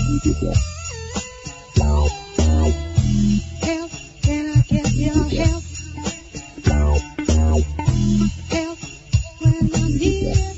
Help, can I get your help? Help when I need it.